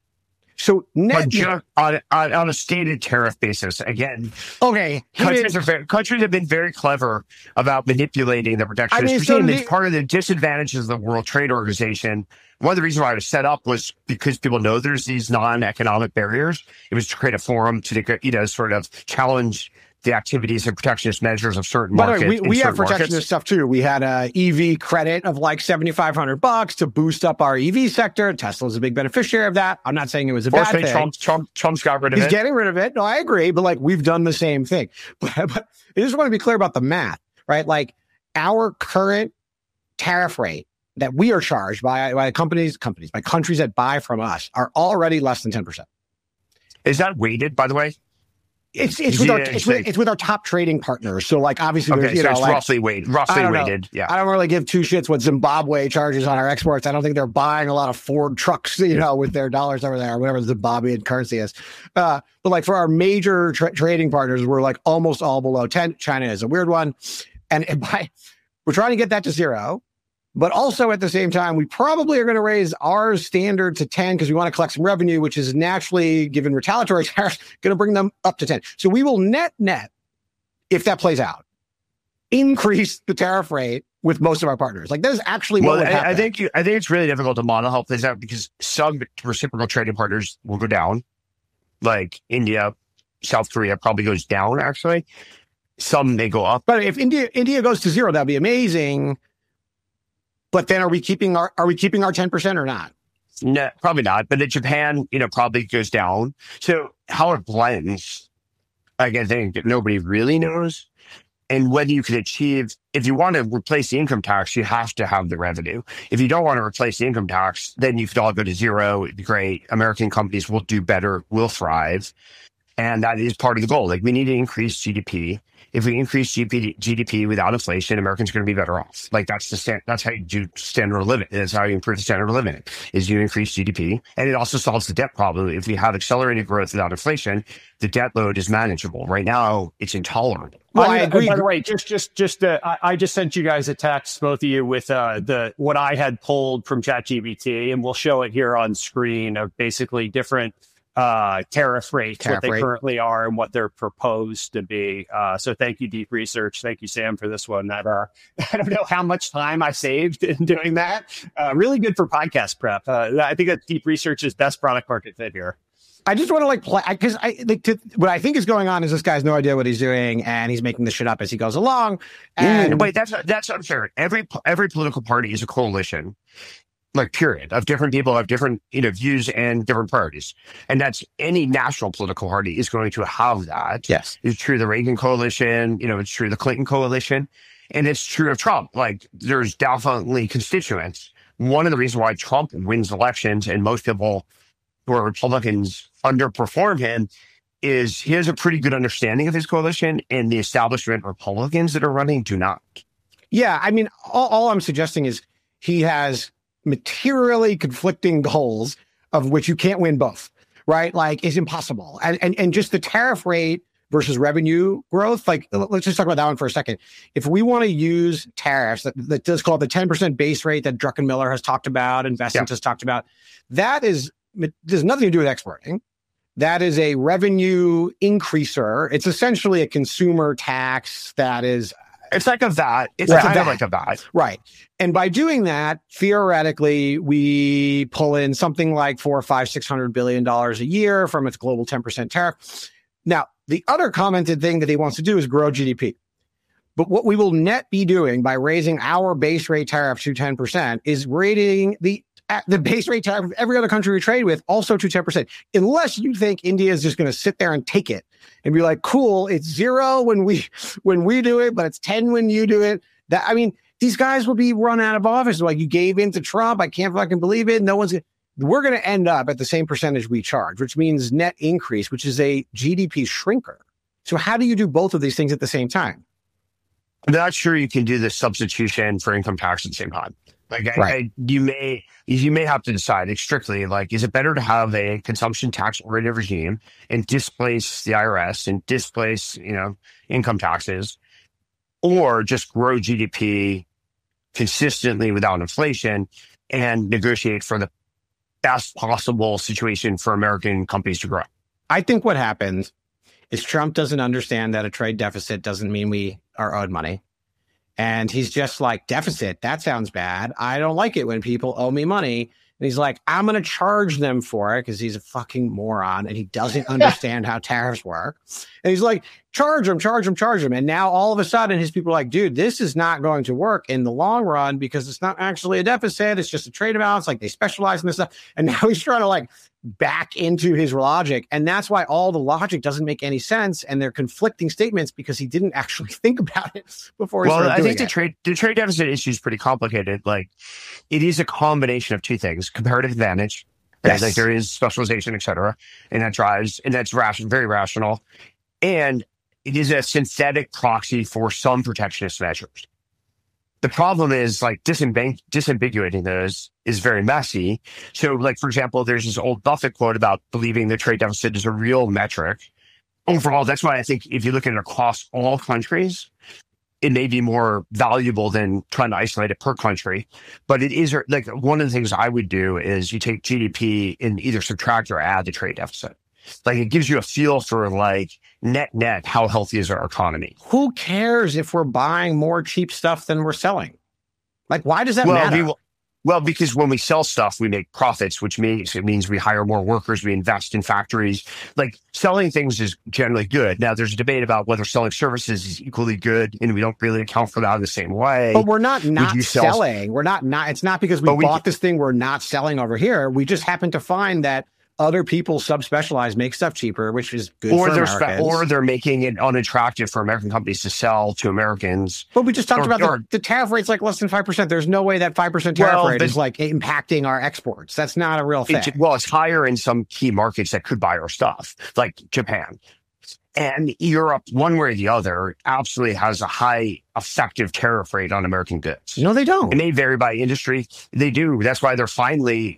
So on a stated tariff basis, again, okay, countries have been very clever about manipulating the protectionist regime. It's part of the disadvantages of the World Trade Organization. One of the reasons why it was set up was because people know there's these non-economic barriers. It was to create a forum to, sort of challenge the activities and protectionist measures of certain markets. By the way, we have protectionist stuff too. We had a EV credit of like $7,500 to boost up our EV sector. Tesla's a big beneficiary of that. I'm not saying it was a bad thing. Trump's got rid of it. He's getting rid of it. No, I agree. But like, we've done the same thing. But I just want to be clear about the math, right? Like, our current tariff rate that we are charged by countries that buy from us are already less than 10%. Is that weighted, by the way? It's with our top trading partners. So like, obviously, it's roughly weighted. Yeah. I don't really give two shits what Zimbabwe charges on our exports. I don't think they're buying a lot of Ford trucks, with their dollars over there, or whatever the Zimbabwean currency is. But like, for our major trading partners, we're like almost all below 10. China is a weird one. And we're trying to get that to 0. But also at the same time, we probably are going to raise our standard to 10 because we want to collect some revenue, which is naturally, given retaliatory tariffs, going to bring them up to 10. So we will net, if that plays out, increase the tariff rate with most of our partners. Like that is actually what would happen. I think it's really difficult to model how it plays out because some reciprocal trading partners will go down, like India, South Korea probably goes down actually. Some may go up. But if India goes to zero, that'd be amazing. But then are we keeping our 10% or not? No, probably not. But in Japan, probably goes down. So how it blends, I think nobody really knows. And whether you can achieve, if you want to replace the income tax, you have to have the revenue. If you don't want to replace the income tax, then you could all go to zero. It'd be great. American companies will do better, will thrive. And that is part of the goal. Like we need to increase GDP. If we increase GDP without inflation, Americans are going to be better off. Like that's how you do standard of living. That's how you improve the standard of living is you increase GDP. And it also solves the debt problem. If we have accelerated growth without inflation, the debt load is manageable. Right now, it's intolerable. Well, I agree. By the way, I just sent you guys a text, both of you, with what I had pulled from ChatGPT, and we'll show it here on screen of basically different tariff rates, what they currently are and what they're proposed to be. So thank you, Deep Research. Thank you, Sam, for this one. I don't know how much time I saved in doing that. Really good for podcast prep. I think that Deep Research's best product market fit here. I just want to play because what I think is going on is this guy has no idea what he's doing and he's making this shit up as he goes along. And wait, that's unfair. Every political party is a coalition. Period, of different people have different, views and different priorities. And that's any national political party is going to have that. Yes. It's true of the Reagan coalition, it's true of the Clinton coalition, and it's true of Trump. There's definitely constituents. One of the reasons why Trump wins elections and most people who are Republicans underperform him is he has a pretty good understanding of his coalition, and the establishment Republicans that are running do not. Yeah. I mean, all I'm suggesting is he has materially conflicting goals of which you can't win both, right? It's impossible. And just the tariff rate versus revenue growth, let's just talk about that one for a second. If we want to use tariffs, that does call it the 10% base rate that Druckenmiller has talked about, Investment has talked about, there's nothing to do with exporting. That is a revenue increaser. It's essentially a consumer tax that is... It's like a VAT. It's kind of like a VAT. Right. And by doing that, theoretically, we pull in something like $600 billion a year from its global 10% tariff. Now, the other commented thing that he wants to do is grow GDP. But what we will net be doing by raising our base rate tariff to 10% is rating the base rate tariff of every other country we trade with also to 10%. Unless you think India is just going to sit there and take it and be like, cool, it's 0 when we do it, but it's 10 when you do it. These guys will be run out of office. You gave in to Trump. I can't fucking believe it. We're going to end up at the same percentage we charge, which means net increase, which is a GDP shrinker. So how do you do both of these things at the same time? I'm not sure you can do the substitution for income tax at the same time. You may have to decide strictly, is it better to have a consumption tax oriented regime and displace the IRS and displace, income taxes, or just grow GDP consistently without inflation and negotiate for the best possible situation for American companies to grow? I think what happens is Trump doesn't understand that a trade deficit doesn't mean we are owed money. And he's just like, deficit, that sounds bad. I don't like it when people owe me money. And he's like, I'm going to charge them for it because he's a fucking moron and he doesn't understand how tariffs work. And he's like, charge them. And now all of a sudden his people are like, dude, this is not going to work in the long run because it's not actually a deficit. It's just a trade imbalance. They specialize in this stuff. And now he's trying to back into his logic. And that's why all the logic doesn't make any sense. And they're conflicting statements because he didn't actually think about it before he started doing it. I think the trade deficit issue is pretty complicated. It is a combination of two things: comparative advantage, yes. There is specialization, et cetera, and that's very rational. And it is a synthetic proxy for some protectionist measures. The problem is disambiguating those is very messy. So for example, there's this old Buffett quote about believing the trade deficit is a real metric. Overall, that's why I think if you look at it across all countries, it may be more valuable than trying to isolate it per country. But it is like one of the things I would do is you take GDP and either subtract or add the trade deficit. Like it gives you a feel for like net, how healthy is our economy? Who cares if we're buying more cheap stuff than we're selling? Like, why does that matter? Well, because when we sell stuff, we make profits, which means we hire more workers, we invest in factories. Like selling things is generally good. Now, there's a debate about whether selling services is equally good, and we don't really account for that in the same way. But we're not selling. We're not. It's not because we bought this thing we're not selling over here. We just happen to find that other people subspecialize, make stuff cheaper, which is good for Americans. Or they're making it unattractive for American companies to sell to Americans. But we just talked about the tariff rate's like less than 5%. There's no way that 5% tariff rate is like impacting our exports. That's not a real thing. It's higher in some key markets that could buy our stuff, like Japan. And Europe, one way or the other, absolutely has a high effective tariff rate on American goods. No, they don't. It may vary by industry. They do. That's why they're finally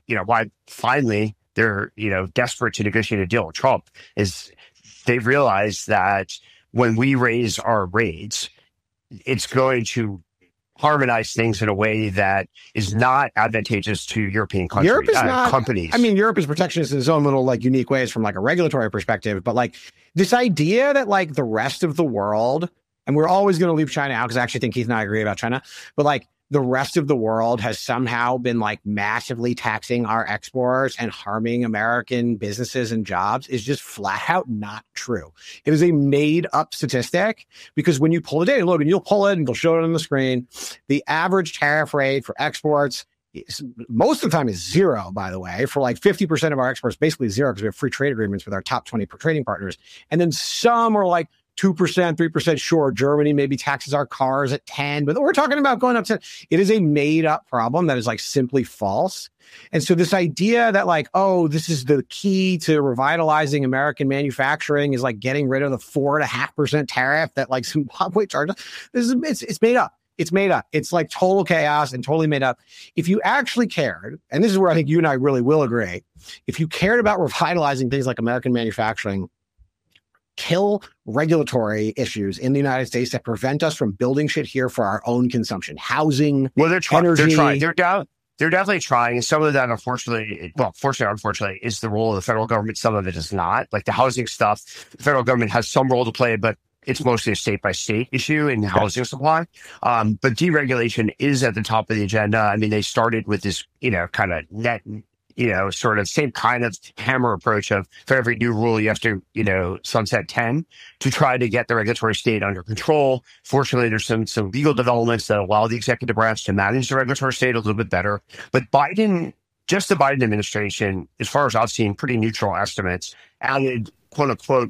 they're, desperate to negotiate a deal with Trump, is they've realized that when we raise our rates, it's going to harmonize things in a way that is not advantageous to European countries. Europe is not, companies. I mean, Europe is protectionist in its own little like unique ways from like a regulatory perspective. But like this idea that like the rest of the world, and we're always going to leave China out because I actually think Keith and I agree about China, but like the rest of the world has somehow been like massively taxing our exports and harming American businesses and jobs is just flat out not true. It is a made up statistic because when you pull the data, Logan, you'll pull it and they'll show it on the screen. The average tariff rate for exports most of the time is zero, by the way. For like 50% of our exports, basically zero because we have free trade agreements with our top 20 trading partners. And then some are like 2%, 3%. Sure, Germany maybe taxes our cars at 10, but we're talking about going up to, it is a made up problem that is like simply false. And so this idea that like, oh, this is the key to revitalizing American manufacturing is like getting rid of the 4.5% tariff that like Zimbabwe charges. It's made up. It's made up. It's like total chaos and totally made up. If you actually cared, and this is where I think you and I really will agree, if you cared about revitalizing things like American manufacturing, kill regulatory issues in the United States that prevent us from building shit here for our own consumption, housing, energy. They're definitely trying. And some of that, unfortunately, is the role of the federal government. Some of it is not. Like the housing stuff, the federal government has some role to play, but it's mostly a state by state issue in housing supply. But deregulation is at the top of the agenda. I mean, they started with this, kind of net, sort of same kind of hammer approach of for every new rule, you have to, sunset 10 to try to get the regulatory state under control. Fortunately, there's some legal developments that allow the executive branch to manage the regulatory state a little bit better. But the Biden administration, as far as I've seen, pretty neutral estimates, added quote unquote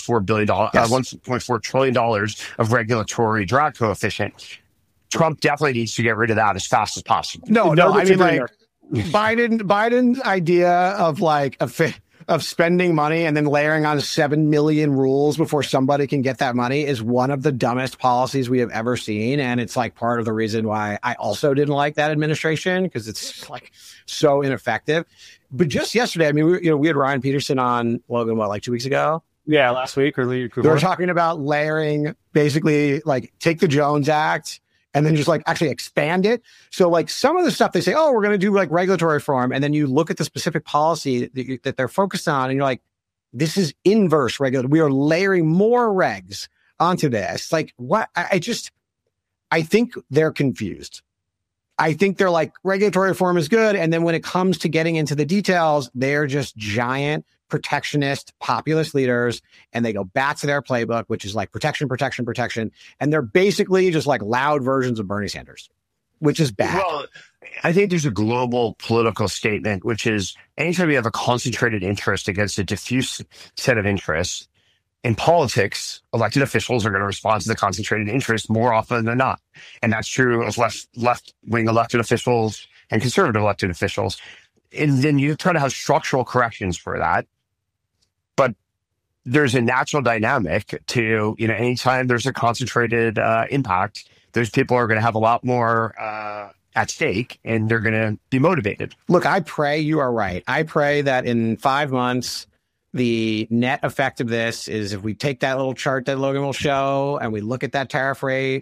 $1.4 trillion of regulatory drag coefficient. Trump definitely needs to get rid of that as fast as possible. No, I mean like Biden's idea of like of spending money and then layering on 7 million rules before somebody can get that money is one of the dumbest policies we have ever seen. And it's like part of the reason why I also didn't like that administration because it's like so ineffective. But just yesterday, I mean, we had Ryan Peterson on, Logan, like 2 weeks ago? Yeah, last week or they were talking about layering, basically like take the Jones Act and then just like actually expand it. So like some of the stuff they say, oh, we're going to do like regulatory reform. And then you look at the specific policy that they're focused on and you're like, this is inverse regulatory. We are layering more regs onto this. Like what? I think they're confused. I think they're like regulatory reform is good. And then when it comes to getting into the details, they're just giant protectionist populist leaders and they go back to their playbook, which is like protection. And they're basically just like loud versions of Bernie Sanders, which is bad. Well, I think there's a global political statement, which is anytime you have a concentrated interest against a diffuse set of interests in politics, elected officials are going to respond to the concentrated interest more often than not. And that's true of left-wing elected officials and conservative elected officials. And then you try to have structural corrections for that. But there's a natural dynamic to, anytime there's a concentrated impact, those people are going to have a lot more at stake and they're going to be motivated. Look, I pray you are right. I pray that in 5 months, the net effect of this is if we take that little chart that Logan will show and we look at that tariff rate,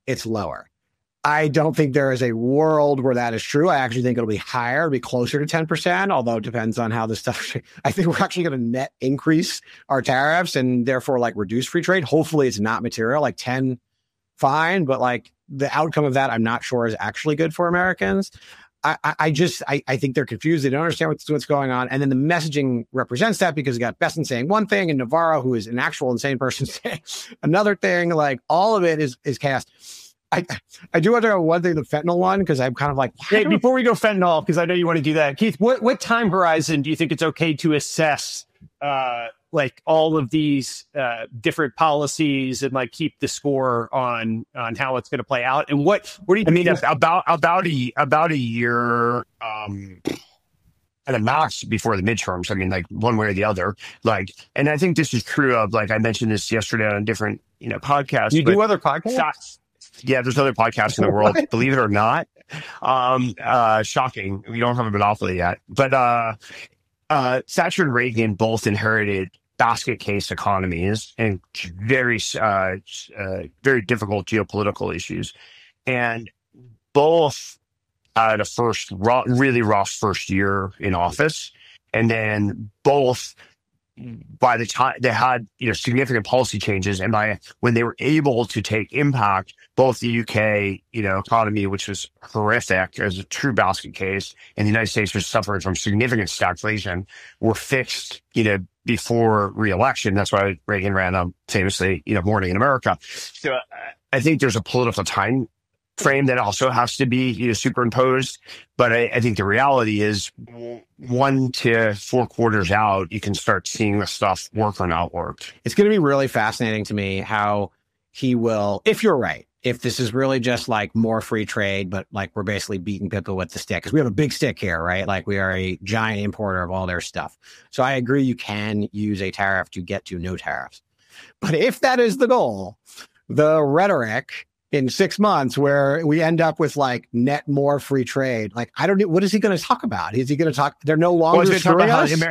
it's lower. I don't think there is a world where that is true. I actually think it'll be higher, it'll be closer to 10%, although it depends on how this stuff. I think we're actually going to net increase our tariffs and therefore like reduce free trade. Hopefully it's not material, like 10, fine. But like the outcome of that, I'm not sure is actually good for Americans. I think they're confused. They don't understand what's going on. And then the messaging represents that because you got Bessent saying one thing and Navarro, who is an actual insane person, saying another thing. Like all of it is chaos. I do want to talk about one thing, the fentanyl one, because I'm kind of like, hey, before we go fentanyl, because I know you want to do that, Keith, what time horizon do you think it's okay to assess like all of these different policies and like keep the score on how it's going to play out? And what do you mean? About a year at a max before the midterms. I mean, like one way or the other. Like, and I think this is true of, like, I mentioned this yesterday on a different podcasts. You do other podcasts? Yeah, there's other podcasts in the world, believe it or not. Shocking. We don't have a monopoly yet. But Thatcher and Reagan both inherited basket case economies and very difficult geopolitical issues. And both had a really rough first year in office. And then both, by the time they had significant policy changes, and when they were able to take impact, both the UK economy, which was horrific as a true basket case, and the United States was suffering from significant stagflation, were fixed before re-election. That's why Reagan ran famously Morning in America. So I think there's a political time frame that also has to be superimposed. But I think the reality is 1 to 4 quarters out, you can start seeing the stuff work or not work. It's going to be really fascinating to me how he will, if you're right, if this is really just like more free trade, but like we're basically beating people with the stick, because we have a big stick here, right? Like we are a giant importer of all their stuff. So I agree, you can use a tariff to get to no tariffs. But if that is the goal, the rhetoric in 6 months where we end up with like net more free trade, like what is he going to talk about? Is he going to talk? They're no longer he's going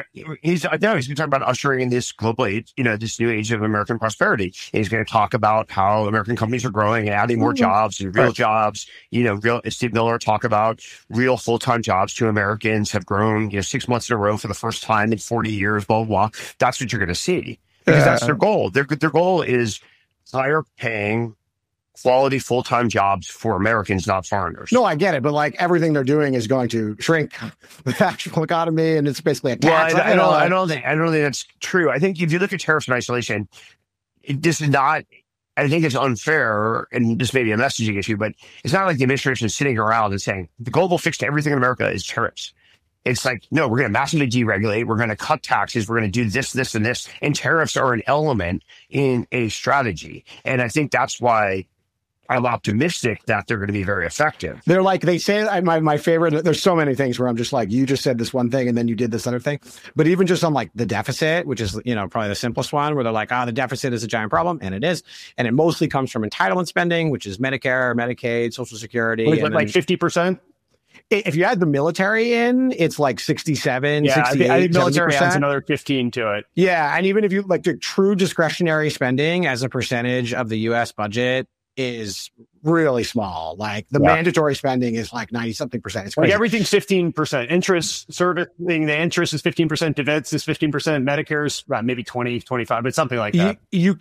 to talk about ushering in this global age, this new age of American prosperity. He's going to talk about how American companies are growing and adding more jobs and real jobs. Steve Miller talk about real full-time jobs to Americans have grown 6 months in a row for the first time in 40 years. Blah blah blah. That's what you're going to see because that's their goal. Their goal is higher paying, quality full-time jobs for Americans, not foreigners. No, I get it, but like everything they're doing is going to shrink the actual economy, and it's basically a tax. Well, I don't think that's true. I think if you look at tariffs in isolation, this is not. I think it's unfair, and this may be a messaging issue, but it's not like the administration is sitting around and saying the global fix to everything in America is tariffs. It's like, no, we're going to massively deregulate. We're going to cut taxes. We're going to do this, this, and this. And tariffs are an element in a strategy. And I think that's why I'm optimistic that they're going to be very effective. They're like, they say, my favorite, there's so many things where I'm just like, you just said this one thing and then you did this other thing. But even just on like the deficit, which is, probably the simplest one, where they're like, the deficit is a giant problem. And it is. And it mostly comes from entitlement spending, which is Medicare, Medicaid, Social Security. Like 50%? If you add the military in, it's like 67, 68, I think military 70%. adds another 15 to it. Yeah. And even if you like the true discretionary spending as a percentage of the U.S. budget is really small. Like the mandatory spending is like 90-something percent. It's crazy. Like everything's 15%. Interest servicing, the interest is 15%, defense is 15%, Medicare's maybe 20, 25, but something like that. You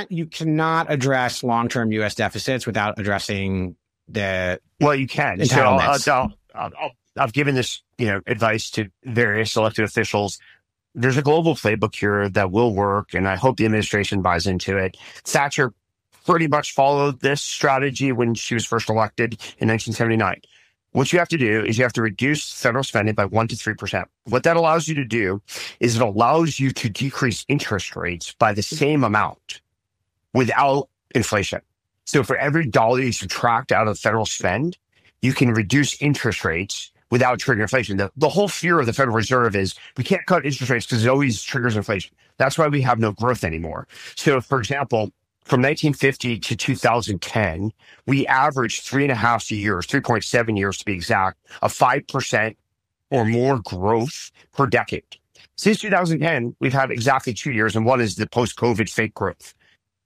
cannot address long-term U.S. deficits without addressing the you can. So I've given this advice to various elected officials. There's a global playbook here that will work, and I hope the administration buys into it. Thatcher pretty much followed this strategy when she was first elected in 1979. What you have to do is you have to reduce federal spending by 1 to 3%. What that allows you to do is it allows you to decrease interest rates by the same amount without inflation. So for every dollar you subtract out of federal spend, you can reduce interest rates without triggering inflation. The whole fear of the Federal Reserve is we can't cut interest rates because it always triggers inflation. That's why we have no growth anymore. So, for example, from 1950 to 2010, we averaged 3.5 years, 3.7 years to be exact, of 5% or more growth per decade. Since 2010, we've had exactly 2 years, and one is the post-COVID fake growth.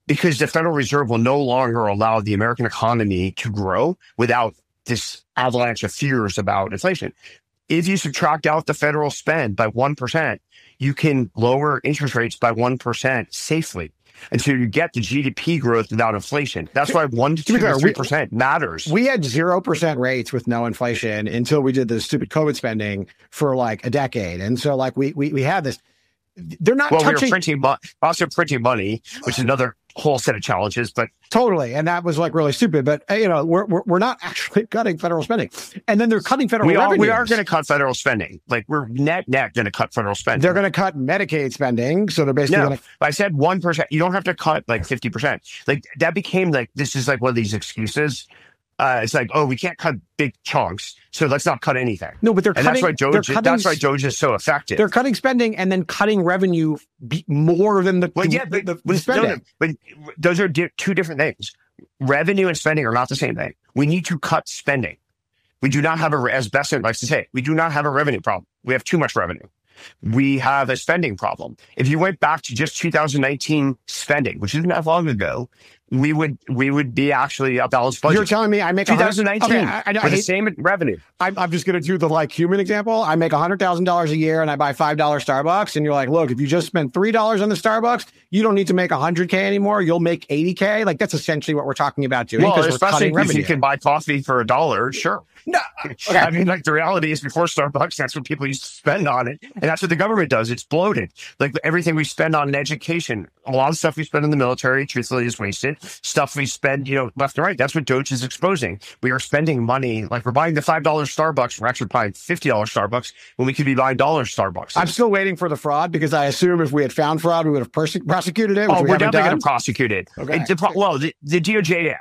because the Federal Reserve will no longer allow the American economy to grow without this avalanche of fears about inflation. If you subtract out the federal spend by 1%, you can lower interest rates by 1% safely. And so you get the GDP growth without inflation. That's why 1 to 2 to 3% matters. We had 0% rates with no inflation until we did the stupid COVID spending for like a decade. And so like we had this. They're not touching. We were printing money, which is another whole set of challenges, but totally. And that was like really stupid. But we're not actually cutting federal spending. And then they're cutting federal revenue. We are going to cut federal spending. Like we're net going to cut federal spending. They're going to cut Medicaid spending. So they're basically going to. I said 1%. You don't have to cut like 50%. Like that became like, this is like one of these excuses. It's like, oh, we can't cut big chunks, so let's not cut anything. No, but that's why DOGE is so effective. They're cutting spending and then cutting revenue more than the spending. But those are two different things. Revenue and spending are not the same thing. We need to cut spending. We do not have as Bessent likes to say, we do not have a revenue problem. We have too much revenue. We have a spending problem. If you went back to just 2019 spending, which isn't that long ago, we would be actually a balanced budget. You're telling me I make 2019 with the same revenue. I'm just going to do the like human example. I make $100,000 a year and I buy $5 Starbucks, and you're like, look, if you just spend $3 on the Starbucks, you don't need to make $100K anymore. You'll make $80K. Like that's essentially what we're talking about doing. Well, especially if you can buy coffee for $1, sure. No, okay. I mean, like the reality is before Starbucks, that's what people used to spend on it. And that's what the government does. It's bloated. Like everything we spend on education, a lot of stuff we spend in the military, truthfully, is wasted. Stuff we spend, left and right. That's what DOGE is exposing. We are spending money, like we're buying the $5 Starbucks. We're actually buying $50 Starbucks when we could be buying Starbucks. I'm still waiting for the fraud because I assume if we had found fraud, we would have prosecuted it. We're definitely going to prosecute it. Okay. The DOJ,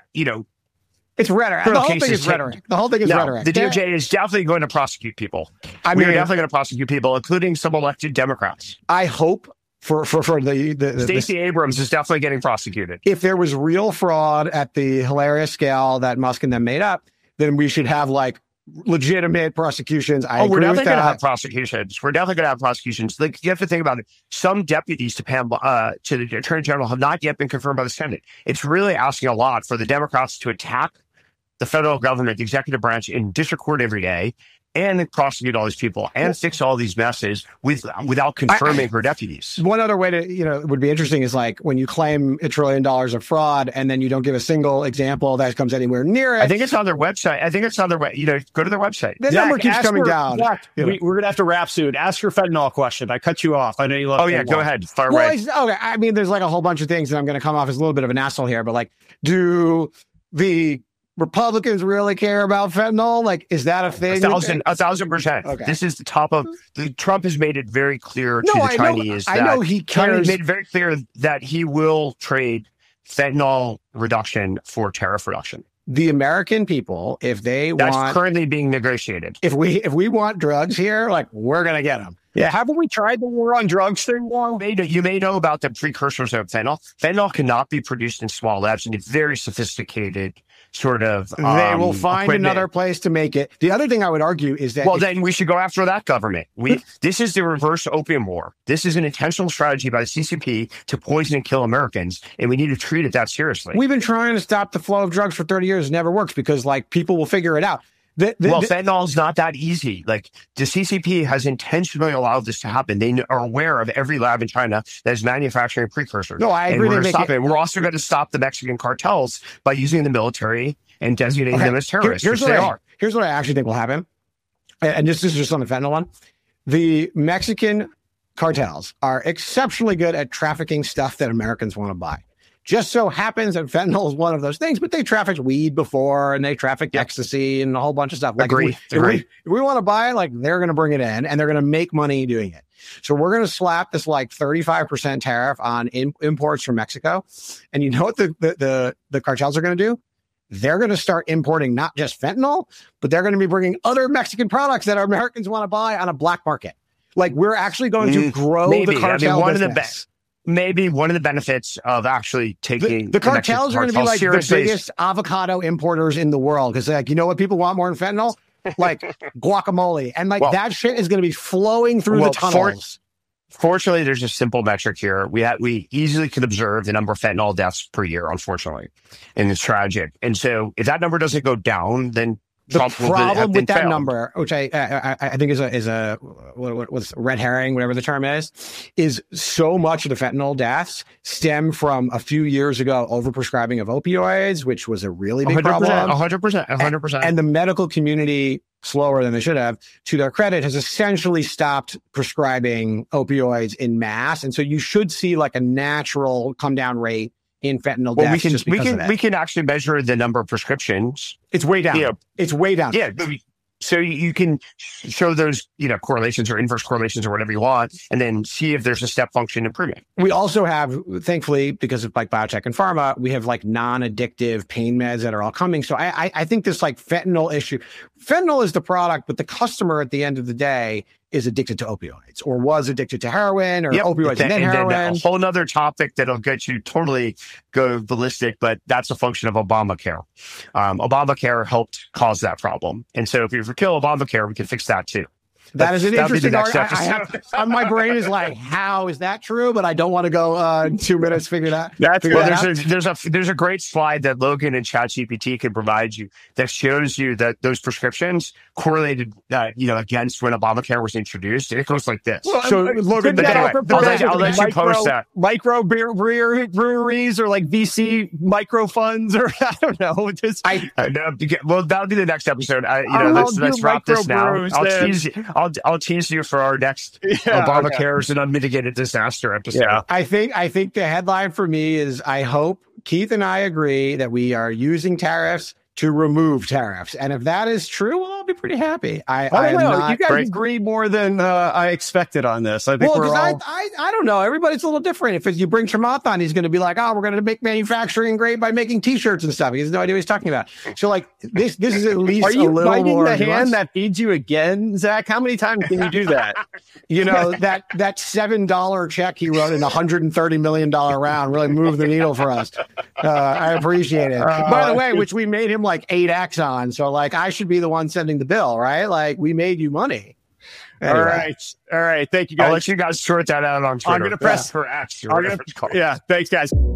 it's rhetoric. The whole thing is rhetoric. Rhetoric. The DOJ is definitely going to prosecute people. We are definitely going to prosecute people, including some elected Democrats. I hope for the Stacey Abrams is definitely getting prosecuted. If there was real fraud at the hilarious scale that Musk and them made up, then we should have like legitimate prosecutions. We're definitely going to have prosecutions. We're definitely going to have prosecutions. Like you have to think about it. Some deputies to the Attorney General have not yet been confirmed by the Senate. It's really asking a lot for the Democrats to attack the federal government, the executive branch in district court every day, and prosecute all these people and fix all these messes without confirming her deputies. One other way to, would be interesting is like when you claim $1 trillion of fraud and then you don't give a single example that comes anywhere near it. I think it's on their website. Go to their website. The number keeps coming down. Zach, we're going to have to wrap soon. Ask your fentanyl question. I cut you off. I know you love. Oh yeah, go ahead. Far right. Okay. I mean, there's like a whole bunch of things, and I'm going to come off as a little bit of an asshole here, but like, do the Republicans really care about fentanyl? Like, is that a thing? 1,000%. Okay. This is the top of Trump has made it very clear to the Chinese. I know he cares. China made it very clear that he will trade fentanyl reduction for tariff reduction. The American people, if they that's currently being negotiated. If we want drugs here, like we're gonna get them. Yeah, haven't we tried the war on drugs thing long? You may know about the precursors of fentanyl. Fentanyl cannot be produced in small labs, and it's very sophisticated. Sort of, they will find another place to make it. The other thing I would argue is that then we should go after that government. This is the reverse opium war. This is an intentional strategy by the CCP to poison and kill Americans, and we need to treat it that seriously. We've been trying to stop the flow of drugs for 30 years. It never works because like people will figure it out. Fentanyl is not that easy. Like the CCP has intentionally allowed this to happen. They are aware of every lab in China that is manufacturing precursors. No, I agree. We're also going to stop the Mexican cartels by using the military and designating them as terrorists. Here's what I actually think will happen. And this is just on the fentanyl one. The Mexican cartels are exceptionally good at trafficking stuff that Americans want to buy. Just so happens that fentanyl is one of those things, but they trafficked weed before and they trafficked ecstasy and a whole bunch of stuff. Like Agree. If we want to buy it, like they're going to bring it in and they're going to make money doing it. So we're going to slap this like 35% tariff on imports from Mexico. And you know what the cartels are going to do? They're going to start importing not just fentanyl, but they're going to be bringing other Mexican products that our Americans want to buy on a black market. Like we're actually going to grow the cartel business. Maybe one of the benefits of actually taking the cartels are going to be like the biggest avocado importers in the world because, like, you know what people want more than fentanyl? Like guacamole, and like that shit is going to be flowing through the tunnels. Fortunately, there's a simple metric here. We easily could observe the number of fentanyl deaths per year, unfortunately, and it's tragic. And so, if that number doesn't go down, then the Trump will problem with that failed. number, which I think is a what's red herring, whatever the term is so much of the fentanyl deaths stem from a few years ago overprescribing of opioids, which was a really big 100%, problem. 100%. And the medical community, slower than they should have, to their credit, has essentially stopped prescribing opioids in mass. And so you should see like a natural come down rate in fentanyl deaths. We can actually measure the number of prescriptions. It's way down. Yeah. It's way down. Yeah. So you can show those, correlations or inverse correlations or whatever you want, and then see if there's a step function improvement. We also have, thankfully, because of like biotech and pharma, we have like non-addictive pain meds that are all coming. So I think this like fentanyl issue, fentanyl is the product, but the customer at the end of the day is addicted to opioids or was addicted to heroin or opioids and then heroin. Then a whole nother topic that'll get you totally go ballistic, but that's a function of Obamacare. Obamacare helped cause that problem. And so if you kill Obamacare, we can fix that too. That is an interesting argument. My brain is like, how is that true? But I don't want to go 2 minutes figure that. There's a great slide that Logan and ChatGPT can provide you that shows you that those prescriptions correlated, against when Obamacare was introduced. And it goes like this. Well, so Logan, I'll let you post that. Micro breweries or like VC micro funds or I don't know. Well, that'll be the next episode. Let's wrap this now. I'll tease you for our next Obamacare is an unmitigated disaster episode. Yeah. I think the headline for me is, I hope Keith and I agree that we are using tariffs to remove tariffs. And if that is true, well, I'll be pretty happy. I don't know. You guys agree more than I expected on this. I think I don't know. Everybody's a little different. If you bring Chamath on, he's going to be like, we're going to make manufacturing great by making T-shirts and stuff. He has no idea what he's talking about. So like this is at least Are you a little biting more the hand that feeds you again, Zach? How many times can you do that? that $7 check he wrote in a $130 million round really moved the needle for us. I appreciate it. By the way, which we made him like 8x on. So like I should be the one sending the bill, right? Like we made you money. Anyway. All right. Thank you guys. I'll let you guys sort that out on Twitter. I'm going to press for X. Thanks guys.